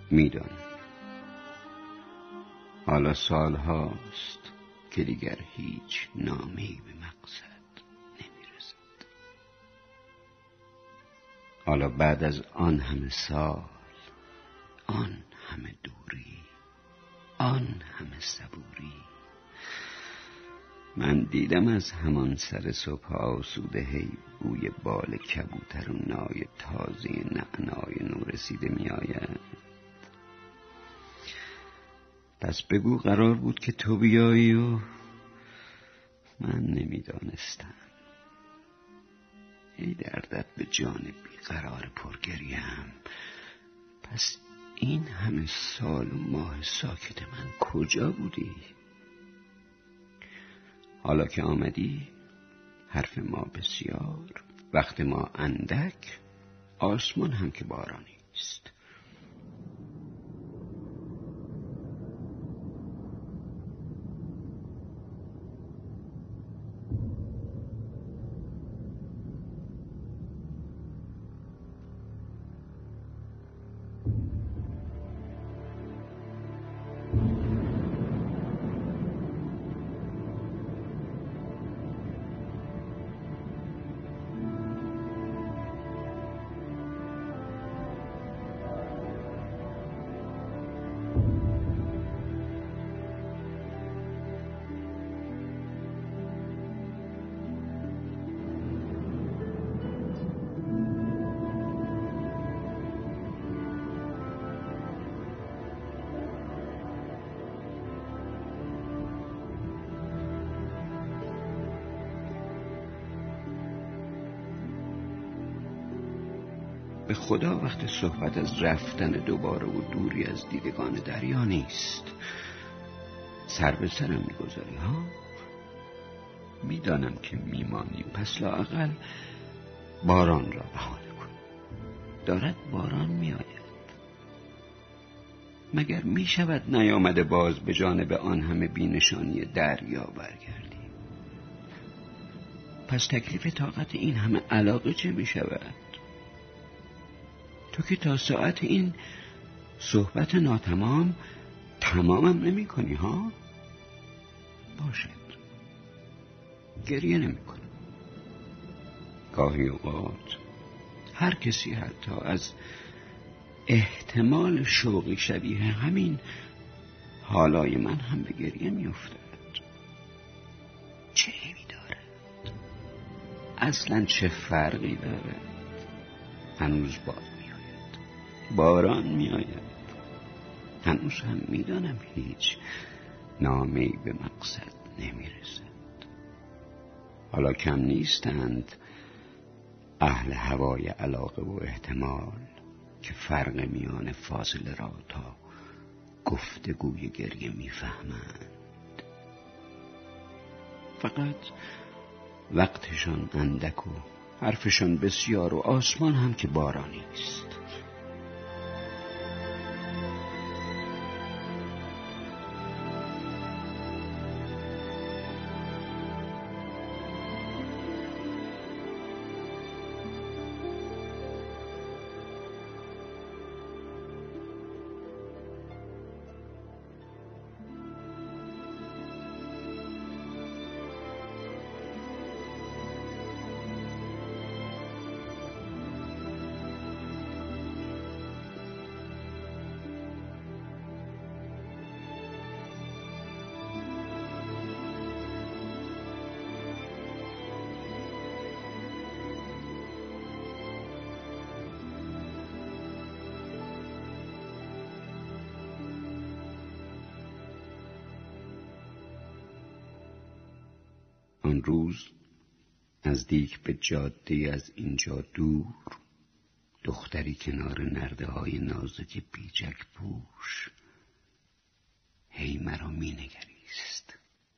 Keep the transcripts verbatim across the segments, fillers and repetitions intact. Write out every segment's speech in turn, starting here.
میدانم. حالا سال هاست که دیگر هیچ نامه‌ای به مقصد نمیرسد. حالا بعد از آن همه سال، آن همه دوری، آن همه صبوری، من دیدم از همان سر صبح آسوده هی بوی بال کبوتر و نای تازه نعنای نورسیده می آید. پس بگو قرار بود که تو بیایی و من نمیدانستم. ای دردت به جان بیقرار پرگریم. پس این همه سال و ماه ساکت من کجا بودی؟ حالا که آمدی حرف ما بسیار، وقت ما اندک، آسمان هم که بارانی است. به خدا وقت صحبت از رفتن دوباره و دوری از دیدگان دریا نیست. سر به سرم میگذاری ها؟ میدانم که میمانیم، پس لااقل باران را بهانه کن. دارد باران میآید. مگر میشود نیامده باز به جانب آن همه بینشانی دریا برگردیم؟ پس تکلیف طاقت این همه علاقه چه میشود؟ تو که تا ساعت این صحبت ناتمام تمامم نمی کنی ها؟ باشد، گریه نمی کنم. گاهی اوقات هر کسی حتی از احتمال شوقی شبیه همین حالای من هم به گریه می افتد. چه عیبی دارد؟ اصلا چه فرقی دارد؟ هنوز باد باران می آید. هنوز هم می دانم هیچ نامه‌ای به مقصد نمی رسد. حالا کم نیستند اهل هوای علاقه و احتمال که فرق میان فاصله را تا گفتگوی گریه می فهمند. فقط وقتشان اندک و حرفشان بسیار و آسمان هم که بارانی است. آن روز نزدیک به جاده از اینجا دور، دختری کنار نرده های نازک بیجک پوش هی مرا می نگریست.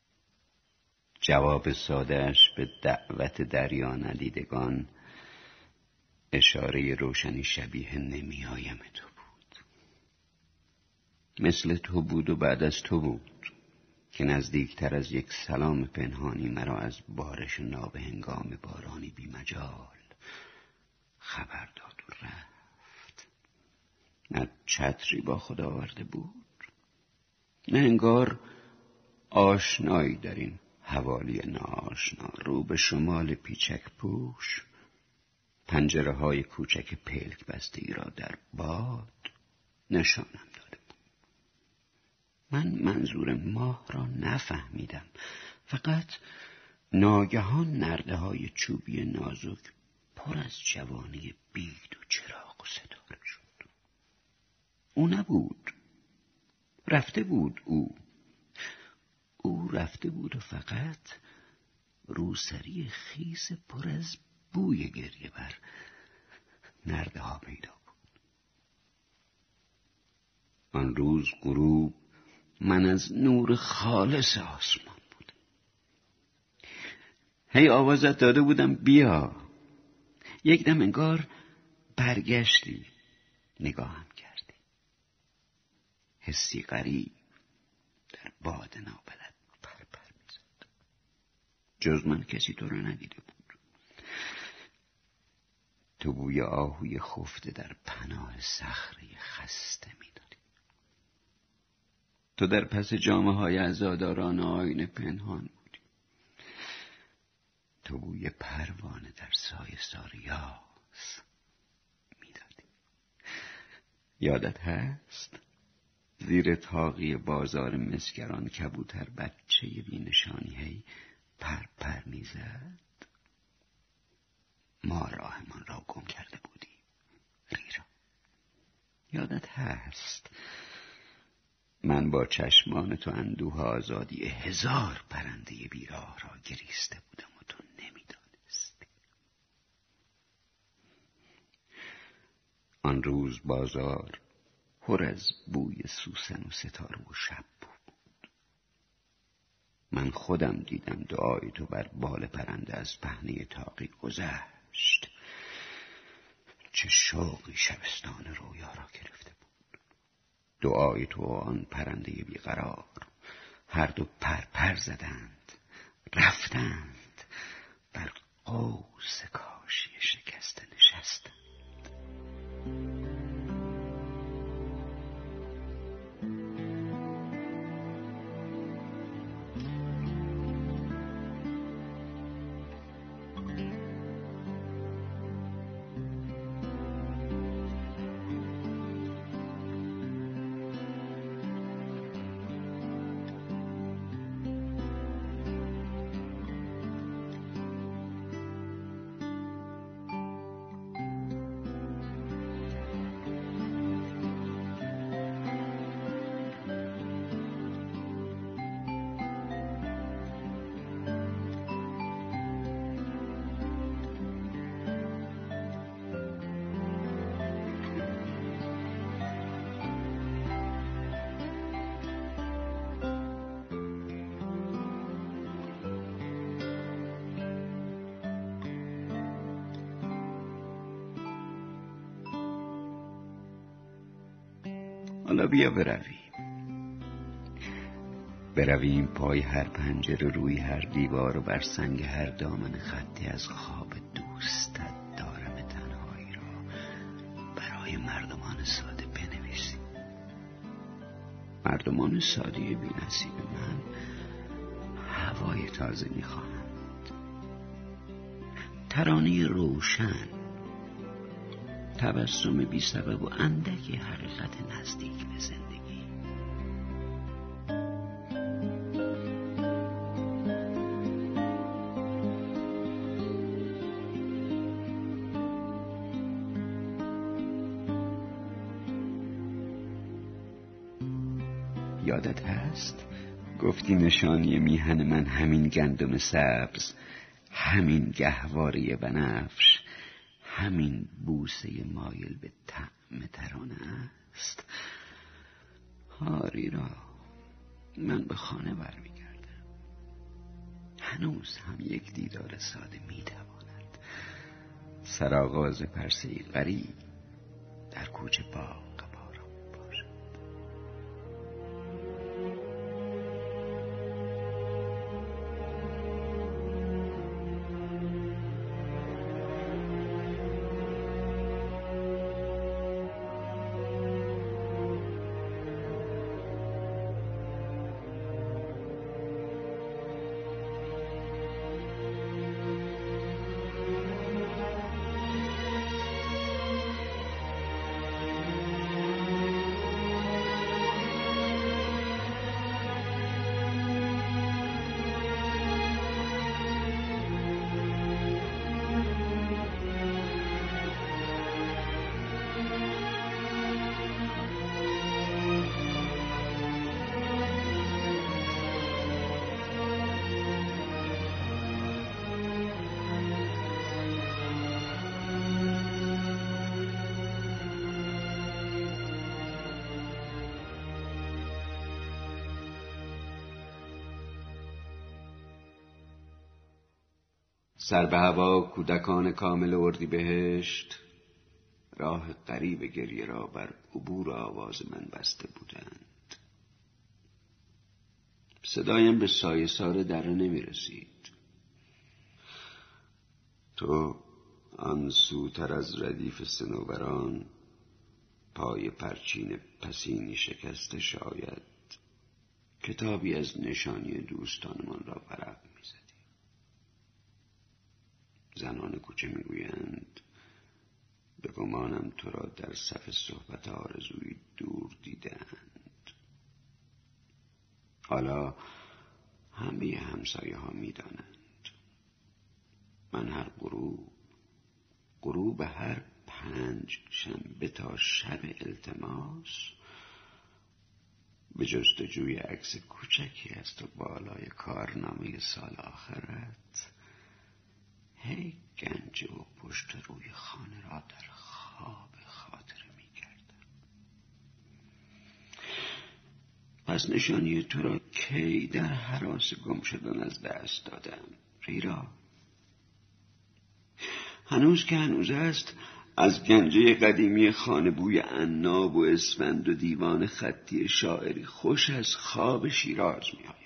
جواب سادهش به دعوت دریا ندیدگان اشاره روشنی شبیه نمی آیم تو بود. مثل تو بود و بعد از تو بود که نزدیکتر از یک سلام پنهانی مرا از بارش نابهنگام بارانی بی مجال خبر داد و رفت. نه چتری با خود آورده بود، نه انگار آشنایی در این حوالی ناآشنا. رو به شمال پیچک پوش، پنجره های کوچک پلک بسته ای را در باد نشانم داده بود. من منظور ماه را نفهمیدم، فقط ناگهان نرده های چوبی نازک پر از جوانی بید و چراغ و ستاره شد. او نبود، رفته بود. او او رفته بود و فقط روسری خیس پر از بوی گریه بر نرده ها پیدا بود. آن روز غروب من از نور خالص آسمان بودم. هی آوازت داده بودم بیا. یک دم انگار برگشتی، نگاهم کردی. حسی غریب در باد نابلد پر پر میزد. جز من کسی تو را ندیده بود. تو بوی آهوی خفته در پناه صخره خسته میدادی. تو در پس جامه های عزاداران آینه پنهان بودی. تو بوی پروانه در سایه ساریاس میدادی. یادت هست؟ زیر تاقی بازار مسگران کبوتر بچه بی نشانی هی پر پر میزد. ما راهمان را گم کرده بودیم. ریرا، یادت هست؟ من با چشمان تو اندوه آزادی هزار پرنده بیراه را گریسته بودم و تو نمیدانستی. آن روز بازار پر از بوی سوسن و ستاره و شب بود. من خودم دیدم دعای تو بر بال پرنده از پهنه تاقی گذشت. چه شوقی شبستان رویا را گرفته بود. دعای تو و آن پرنده بیقرار هر دو پر پر زدند، رفتند، بر قوس کاشی شکسته نشستند. حالا بیا برویم. برویم پای هر پنجره، روی هر دیوار و بر سنگ هر دامن خطی از خواب دوستت دارم تنهایی را برای مردمان ساده بنویسیم. مردمان ساده بی نصیب من هوای تازه میخواهند، ترانه روشن، تبسم بی سبب و اندکی حقیقت نزدیک به زندگی. یادت هست؟ گفتی نشانی میهن من همین گندم سبز، همین گهواره بنفش، همین بوسه مایل به طعم ترانه است. هاری را من به خانه برمیگردم. هنوز هم یک دیدار ساده میتواند سرآغاز پرسه‌ای غریب در کوچه باغ باران باشد. سر به هوا کودکان کامل اردیبهشت راه غریب گریه را بر عبور آواز من بسته بودند. صدایم به سایه سار دره نمی رسید. تو آن سوتر از ردیف صنوبران پای پرچین پسینی شکسته شاید کتابی از نشانی دوستانمان را ورق می زدی. زنان کوچه می گویند به گمانم تو را در صف صحبت آرزویی دور دیدند. حالا همه همسایه ها می دانند من هر غروب غروب هر پنج شنبه تا شب التماس به جستجوی عکس کوچکی از تو بالای کارنامه سال آخرت هی گنج و پشت روی خانه را در خواب خاطره می کردم. پس نشانی تو را کی در هراس گم شدن از دست دادم ریرا؟ هنوز که هنوز است از گنجه قدیمی خانه بوی عناب و اسفند و دیوان خطی شاعری خوش از خواب شیراز می آید.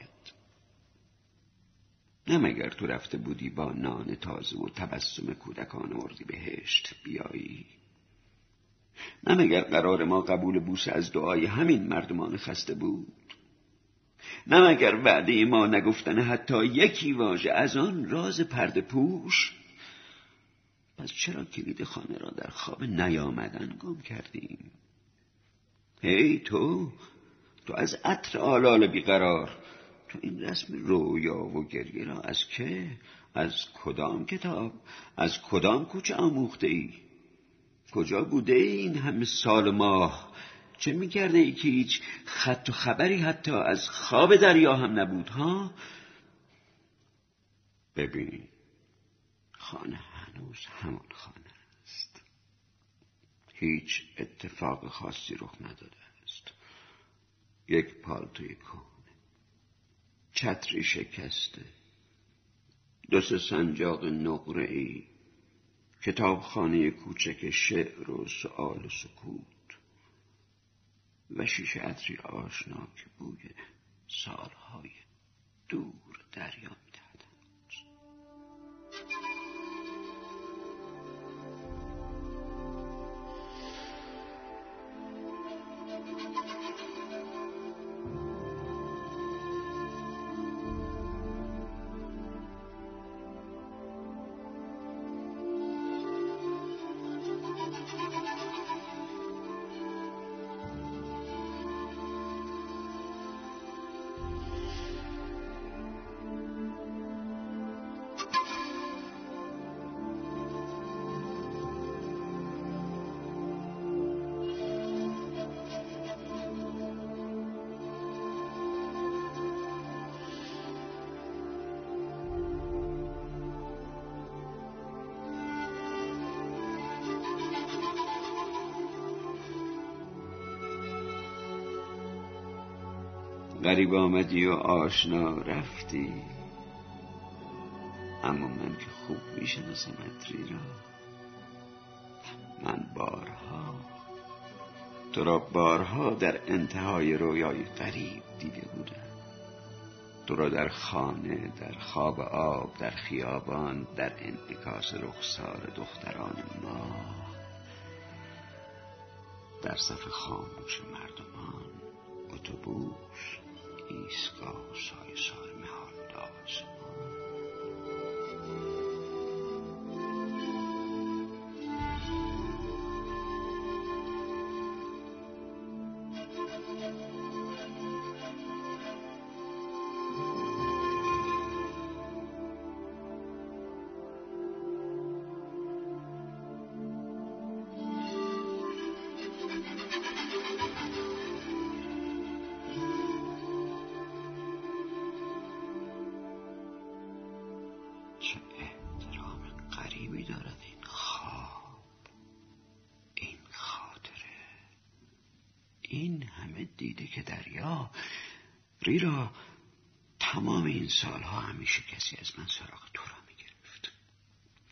نه مگر تو رفته بودی با نان تازه و تبسم کودکان اردیبهشت بیایی؟ نه مگر قرار ما قبول بوسه از دعای همین مردمان خسته بود؟ نه مگر وعده ما نگفتن حتی یکی واژه از آن راز پرده پوش؟ پس چرا کلید خانه را در خواب نیامدن گم کردیم؟ هی تو تو از عطر آلال بیقرار، تو این رسم رویا و گریه را از که؟ از کدام کتاب؟ از کدام کوچه آموخته ای؟ کجا بوده ای این همه سال و ماه؟ چه میکرده ای که هیچ خط و خبری حتی از خواب دریا هم نبود ها؟ ببین خانه هنوز همان خانه است. هیچ اتفاق خاصی رخ نداده است. یک پالتوی کهنه، چتری شکسته، دو سه سنجاق نقره‌ای، کتابخانه کوچک شعر و سؤال و سکوت و شیشه عطری آشنا که بوی سالهای دور دریا می‌دهد. غریب آمدی و آشنا رفتی، اما من که خوب میشناسمت ریرا. من بارها تو را بارها در انتهای رویای غریب دیده بودم. تو را در خانه، در خواب آب، در خیابان، در انعکاس رخسار دختران ما، در صف خاموش مردمان، اتوبوس، ایستگاه و سایه سار مهانداز. چه احترام غریبی دارد این خواب، این خاطره، این همه دیده که دریا. ریرا تمام این سالها همیشه کسی از من سراغ تو را می گرفت.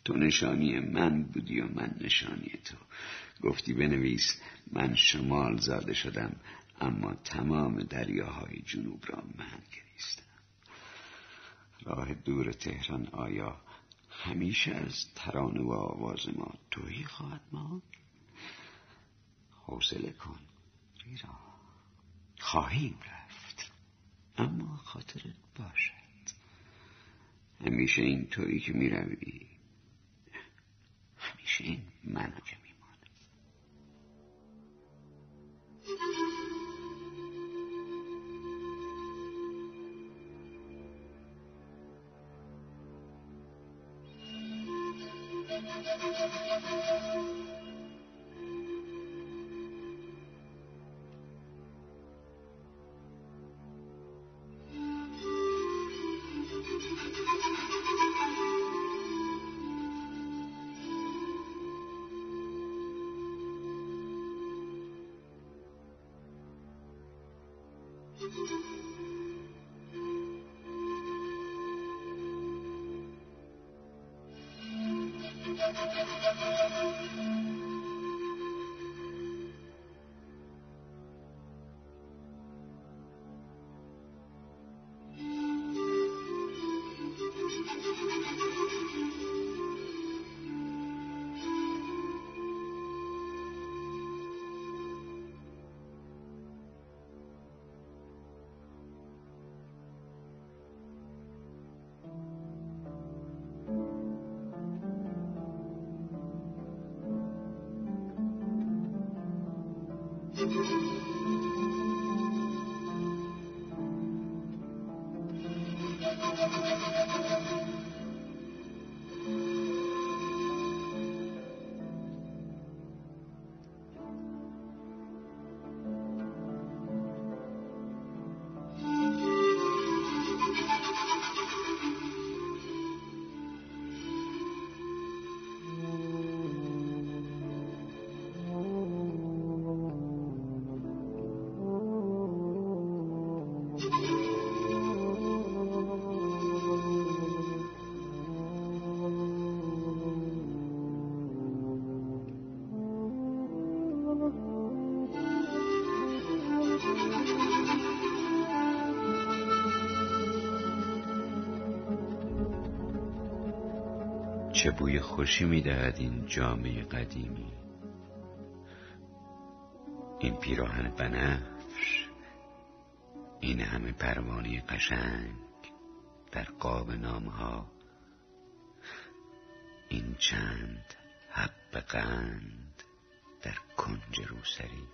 تو نشانی من بودی و من نشانی تو. گفتی بنویس من شمال زاده شدم، اما تمام دریاهای جنوب را من گریستم. راه دور تهران آیا همیشه از ترانه و آواز ما تویی خواهد ماند؟ حوصله کن ریرا، خواهیم رفت، اما خاطرت باشد همیشه این تویی که می روی، همیشه این منو که می مانم. چه بوی خوشی می‌دهد این جامه قدیمی، این پیراهن بنفش، این همه پروانه قشنگ در قاب نام‌ها، این چند حب قند در کنج روسری،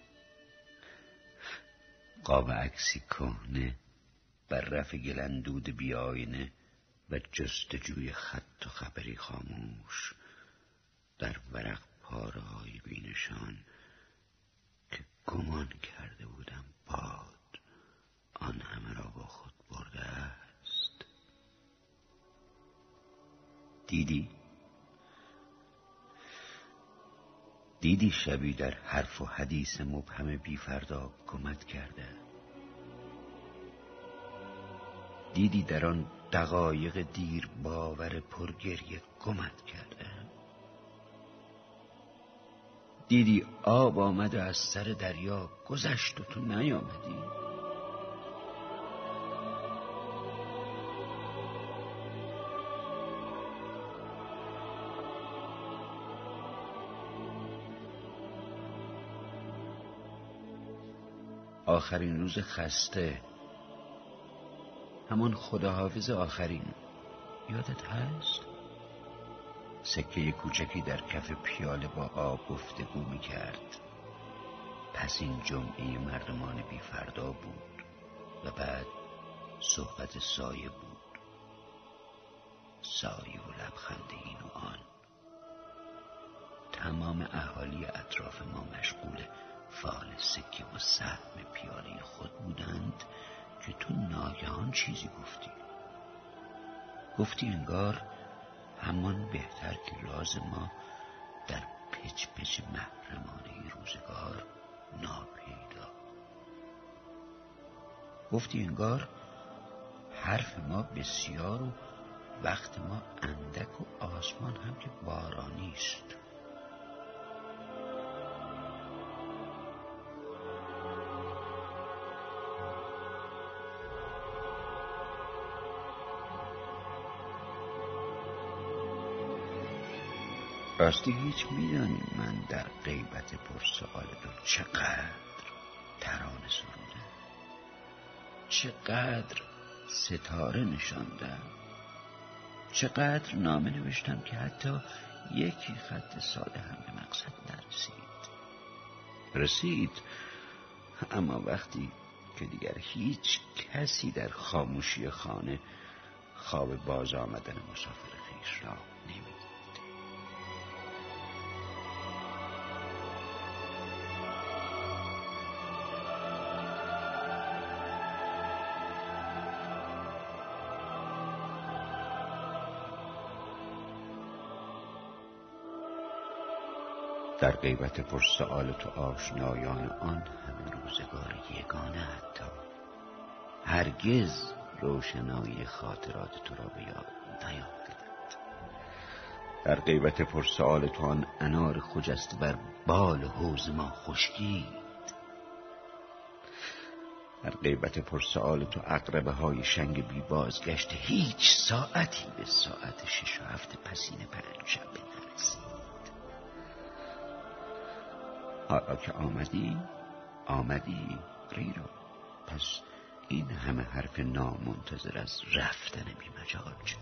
قاب عکسی کهنه بر رف گلندود بیاینه و جستجوی خط و خبری خاموش در ورق پاره های بینشان که گمان کرده بودم باد آن همه را با خود برده است. دیدی؟ دیدی شبی در حرف و حدیث مبهم بی فردا گمت کرده؟ دیدی در آن دقایق دیر باور پرگریه گمت کرده؟ دیدی آب آمد و از سر دریا گذشت و تو نیامدی؟ آخرین روز خسته، همان خداحافظ آخرین، یادت هست؟ سکه کوچکی در کف پیاله با آب گفتگو می کرد. پس این جمعه مردمان بی فردا بود و بعد صحبت سایه بود، سایه و لبخند این و آن. تمام اهالی اطراف ما مشغول فال سکه و سهم پیاله خود بودند که تو ناگهان چیزی گفتی. گفتی انگار همان بهتر که راز ما در پچ پچ محرمانه روزگار ناپیدا. گفتی انگار حرف ما بسیار و وقت ما اندک و آسمان هم که بارانی است. راستی هیچ میدانی من در غیبت پرسؤال تو چقدر ترانه سرودم، چقدر ستاره نشاندم، چقدر نامه نوشتم که حتی یکی خط ساده هم به مقصد نرسید. رسید، اما وقتی که دیگر هیچ کسی در خاموشی خانه خواب باز آمدن مسافر خویش را نمید. در غیبت پرسؤال تو آشنایان آن همه روزگار یگانه حتی هرگز روشنایی خاطرات تو را به یاد نیافتند. در غیبت پرسؤال تو آن انار خجسته بر بال حوض ما خشکید. در غیبت پرسؤال تو عقربه های شنگ بی بازگشت هیچ ساعتی به ساعت شش و هفت پسین پنجشنبه نرسید. حالا که آمدی آمدی ریرا، پس این همه حرف نامنتظر از رفتن بی مجال چرا؟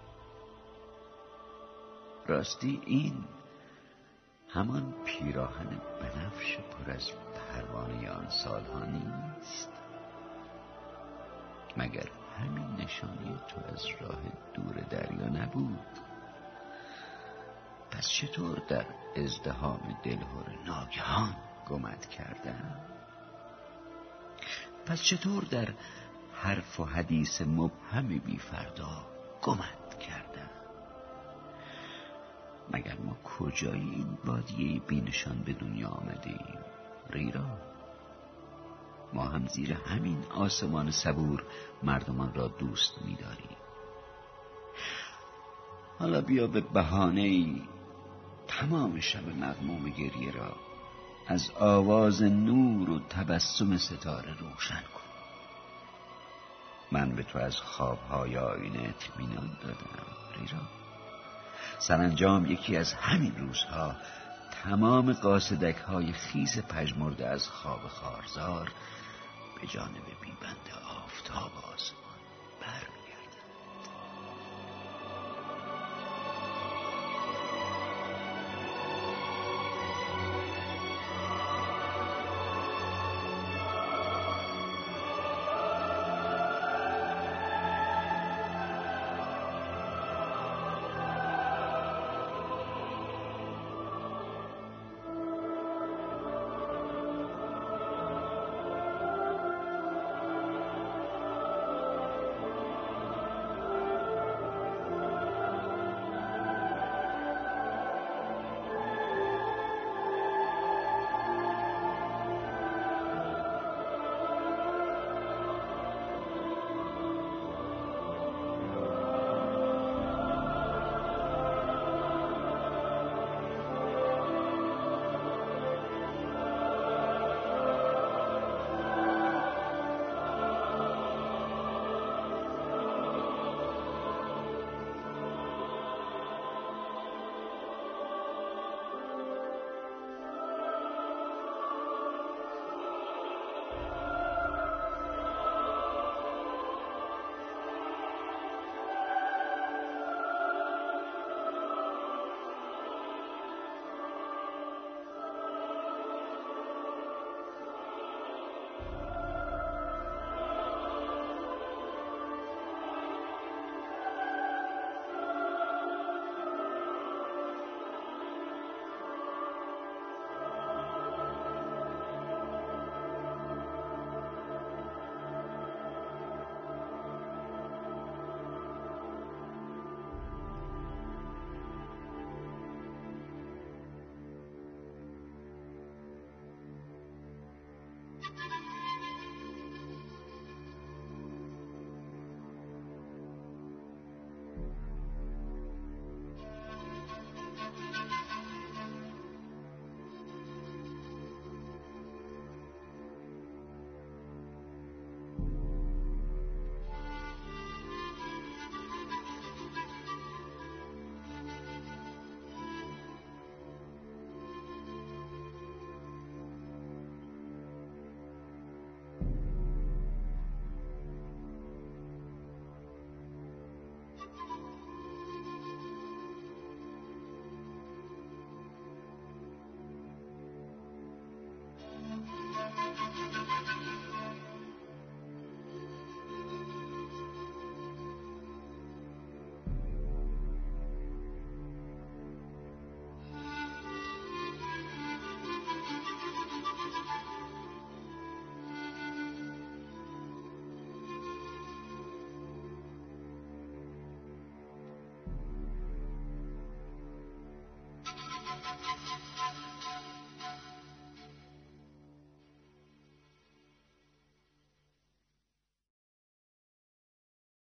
راستی این همان پیراهن بنفش پر از پروانه آن سالها نیست؟ مگر همین نشانی تو از راه دور دریا نبود؟ پس چطور در ازدحام دلهور ناگهان گمت کردم؟ پس چطور در حرف و حدیث مبهم بی فردا گمت کردم؟ مگر ما کجای این بادیه بینشان به دنیا آمده ایم ریرا؟ ما هم زیر همین آسمان صبور مردمان را دوست می‌داریم. حالا بیا به بهانه‌ای تمام شب مغموم گریه را از آواز نور و تبسم ستاره روشن کن. من به تو از خوابهای آینه اطمینان دادم ریرا. سرانجام یکی از همین روزها تمام قاصدک های خیس پژمرده از خواب خارزار به جانب بیبند آفتاب آسمان بر